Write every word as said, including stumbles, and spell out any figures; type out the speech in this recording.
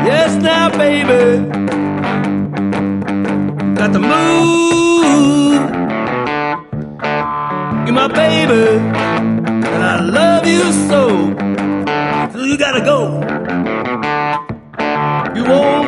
Yes, now, baby, got the move. You're my baby, and I love you so. So you gotta go. You won't